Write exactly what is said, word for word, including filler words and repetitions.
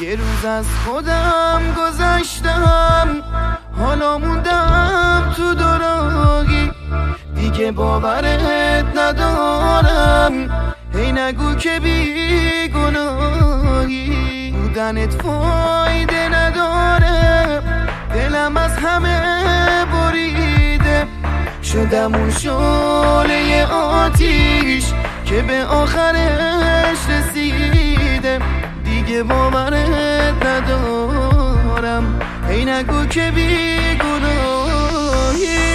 یه روز از خودم گذشتم، حالا موندم تو دراغی، دیگه باورت ندارم، هی نگو که بی گناهی. بودنت فایده نداره، دلم از همه بریده، شدم اون شعله آتیش که به آخرش رسیده، دیگه باورت ندارم، هی نگو که بی گناهی.